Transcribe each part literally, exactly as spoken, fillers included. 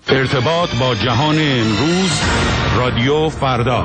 ارتباط با جهان امروز، رادیو فردا.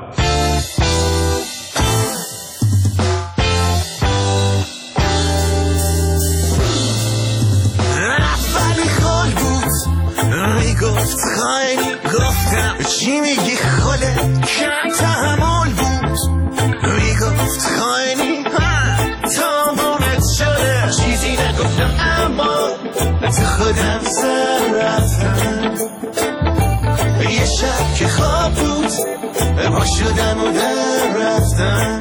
ولی خال بود میگفت خیلی گفتم چی میگی خاله کم تحمل بود میگفت خیلی تمامت شده چیزی نگفتم اما تو خودم سر رفتم یه شب که خواب بود پا شدم و در رفتم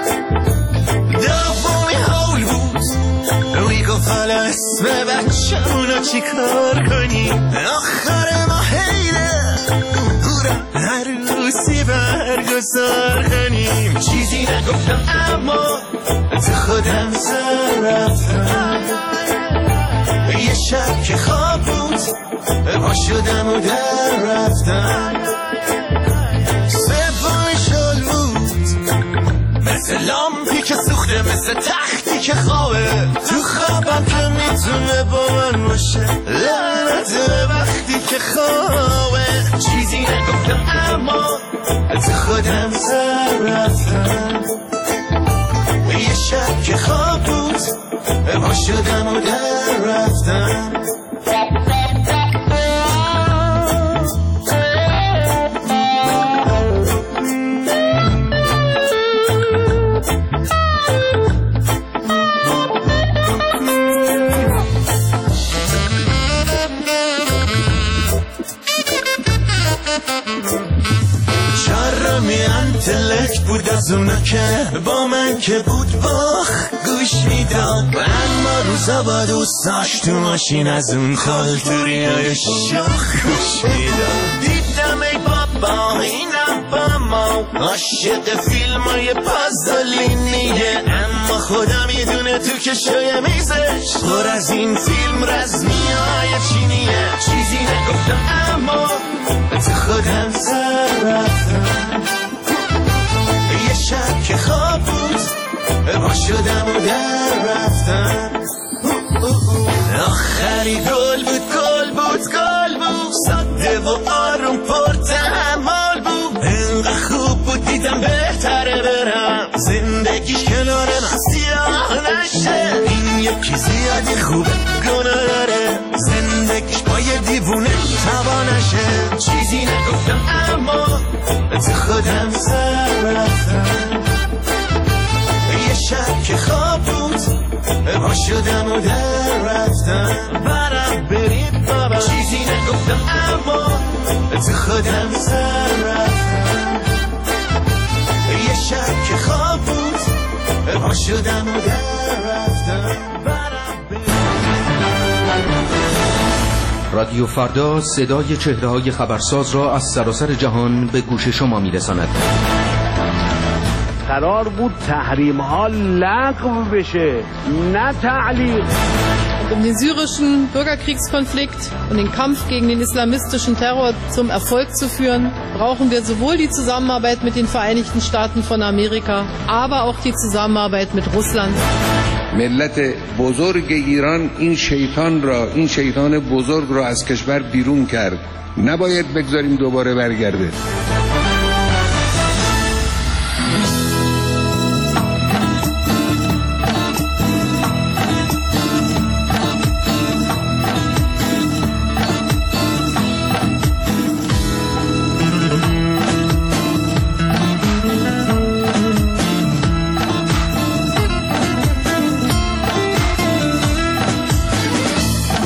دومی حول بود میگفت حالا اسم بچه اونو چی کار کنی آخر ما حیله گورم عروسی برگزار کنیم چیزی نگفتم اما تو خودم سر رفتم یه شب که خواب بود پا شدم و در رفتم سومی شل بود مثل لامپی که سوخته مثل تختی که خوابه تو خوابم که میتونه با من باشه لعنت وقتی که خوابه چیزی نگفتم اما تو خودم سر رفتم یه شب که خواب بود پا شدم و در رفتم انتلکت بود از اونا که با من که بود باخ گوش میداد اما روزا با دوستاش تو ماشین از اون خالتوری های شاخ گوش میداد دیدم ای بابا اینم با ما عاشق فیلم های پازولینیه اما خدا میدونه تو کشوی میزش پر از این فیلم رزمی های چینیه چیزی نگفتم اما تو خودم سر رفتم یه شب که خواب بود پا شدم و در رفتم آخری گل بود گل بود گل بود ساده و آروم پر تحمل بود اینقدر خوب بود دیدم بهتره برم زندگیش کنار من سیاه نشه این یکی زیادی خوبه گناه داره زندگیش با یه دیوونه تبا نشه چیزی نگفتم اما تو خودم سر رفتم یه شب که خواب بود پا شدم و در رفتم برم برید بابا چیزی نگفتم اما تو خودم سر رفتم یه شب که خواب بود پا شدم و در رفتم برم برید. رادیو فردا صدای چهره‌های خبرساز را از سراسر جهان به گوش شما می‌رساند. قرار بود تحریم ها لغو بشه نه تعلیق. Um den syrischen Bürgerkriegskonflikt und den Kampf gegen den islamistischen Terror zum Erfolg zu führen, brauchen wir sowohl die Zusammenarbeit mit den Vereinigten Staaten von Amerika, aber auch die Zusammenarbeit mit Russland. ملت بزرگ ایران این شیطان را این شیطان بزرگ را از کشور بیرون کرد، نباید بگذاریم دوباره برگرده.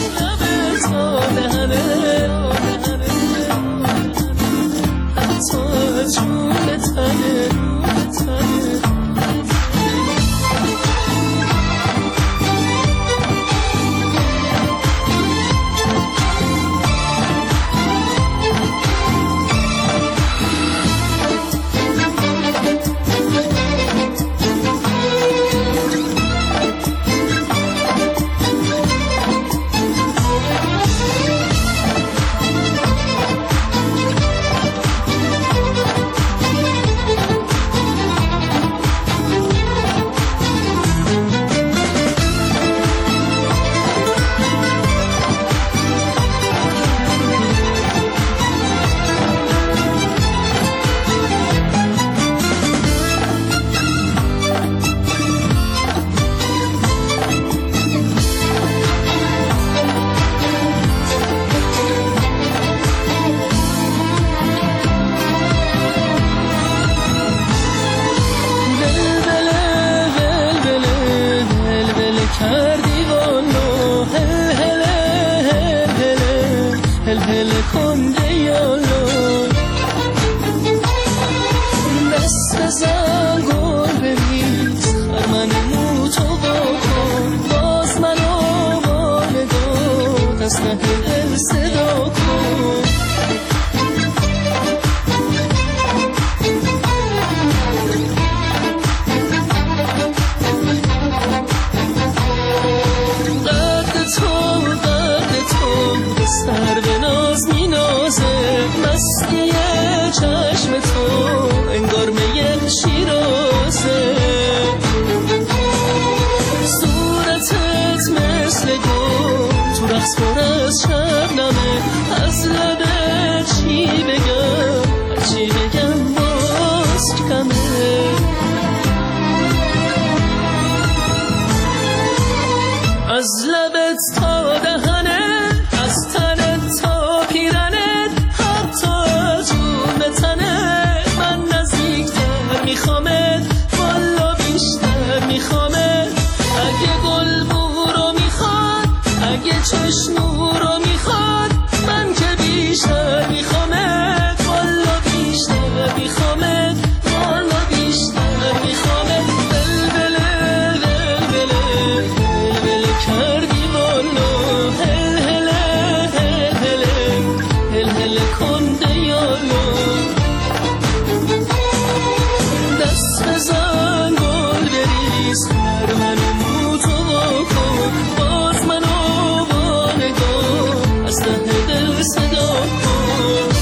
تو هل هل کنده یالو دست بزن گل بریز خرمن موتو بکن باز منو والدو دست دل صدا کن سر به ناز می نازه مستی چشم تو انگار میه شیرازه صورتت مثل گل تو رقص پر از شبنمه از لبت چی بگم چی بگم باز کمه از لبت تا دهنه از تنت تا پیرنت حتی جون به تنت من نزدیکتر میخوامت والا بیشتر میخوامت اگه گل بو رو میخواد اگه چشمو رو میخواد من که بیشتر میخوامت والا بیشتر میخوامت والا بیشتر میخوامت بلبله بلبله بلبله کردی والا دست بزن گل بریز خر منو موتو بکن باز منو با نگاه از ته دل صدا کن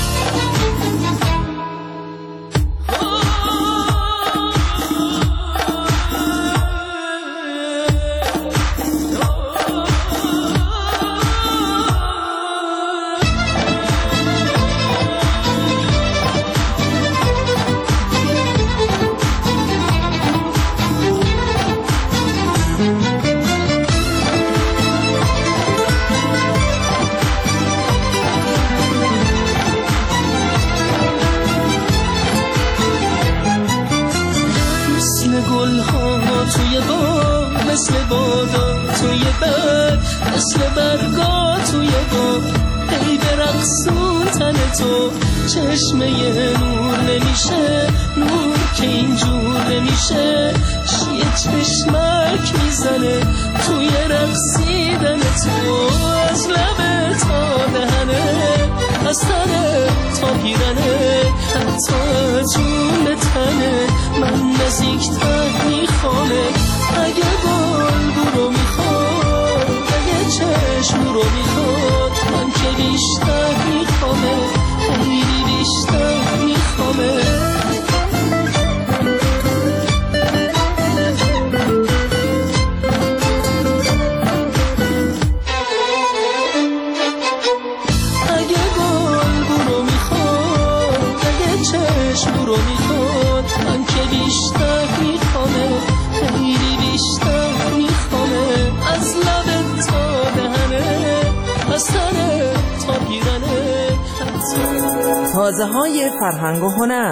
توی باغ مثل بادا توی برگ مثل برگا توی باغ ای برقصون تن تو چشمه نور نمیشه نور که اینجور نمیشه یه چشمک میزنه توی رقصیدن تو از لبه تا دهنه از تنه تا پیرنه حتی جون به تنه من نزدیکتر میخوامه اگه گل برو میخواد اگه چشم رو میخواد من که بیشتر میخوامه خیلی بیشتر میخوامه رو میخواد من که بیشتر میخوامه خیلی بیشتر میخوامه از لبت تا دهنه از تنه تا پیرنه تازه های فرهنگ و هنر.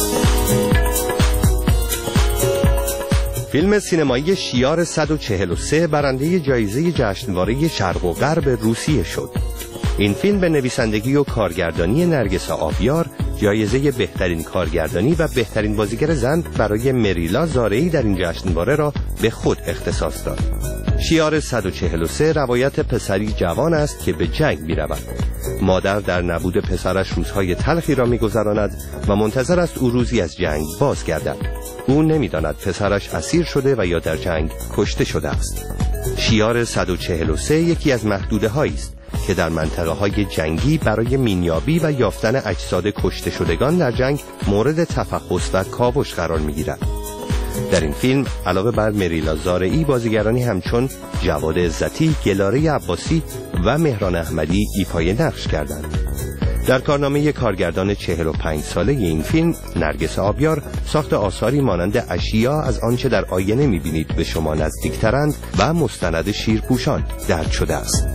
فیلم سینمایی شیار صد و چهل و سه برنده جایزه جشنواره شرق و غرب روسیه شد. این فیلم به نویسندگی و کارگردانی نرگس آبیار جایزه بهترین کارگردانی و بهترین بازیگر زن برای مریلا زارعی در این جشنواره را به خود اختصاص داد. شیار صد و چهل و سه روایت پسری جوان است که به جنگ می رود. مادر در نبود پسرش روزهای تلخی را می گذراند و منتظر است او روزی از جنگ بازگردد. او نمی داند پسرش اسیر شده و یا در جنگ کشته شده است. شیار صد و چهل و سه یکی از محدوده هایی است که در منطقه های جنگی برای مینیابی و یافتن اجساد کشته شدگان در جنگ مورد تفحص و کاوش قرار می گیرد. در این فیلم علاوه بر مریلا زارعی بازیگرانی همچون جواد عزتی، گلاره عباسی و مهران احمدی ایفای نقش کردند. در کارنامه کارگردان چهل و پنج ساله این فیلم نرگس آبیار ساخت آثاری مانند اشیا از آنچه در آینه می‌بینید به شما نزدیکترند و مستند شیرپوشان درج شده است.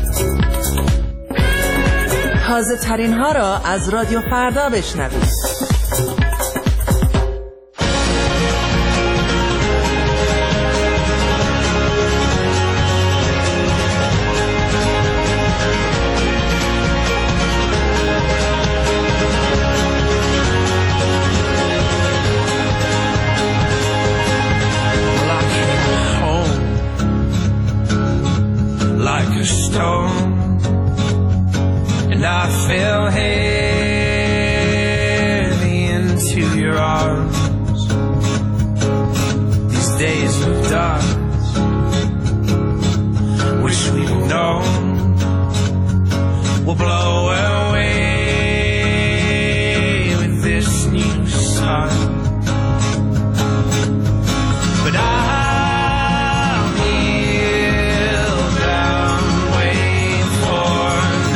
تازه ترین ها را از رادیو فردا بشنوید. I fell heavy into your arms. These days of dark, wish we'd known, will blow away with this new sun. But I'll kneel down, wait for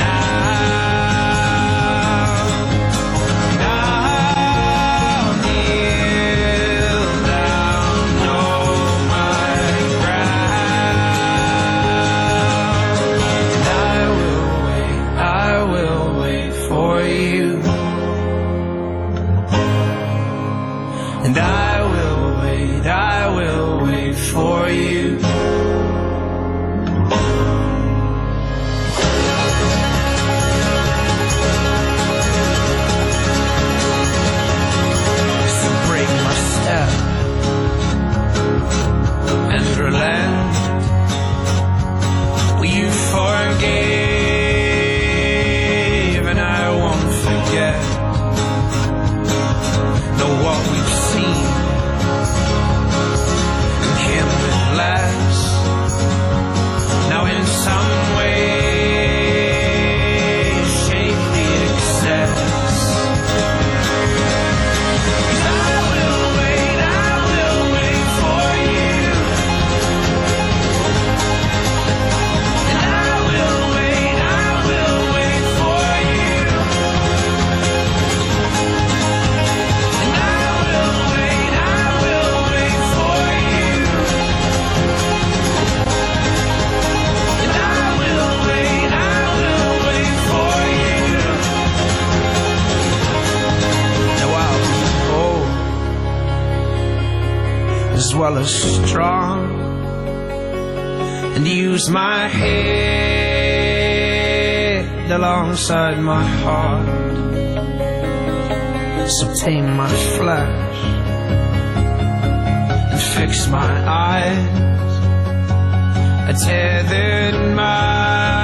now. And I'll kneel down, know my ground. And I will wait, I will wait for you. And I will wait, I will wait for you. So break my step and relent. Will you forgive and I won't forget. Know what we've seen can't last. Now in some way shape the excess. 'Cause I will wait, I will wait for you. And I will wait, I will wait for you. And I will wait, I will wait for you. And I will wait, I will wait for you. Now I'll be bold as well as strong, and use my head alongside my heart. So tame my flesh and fix my eyes. I tethered my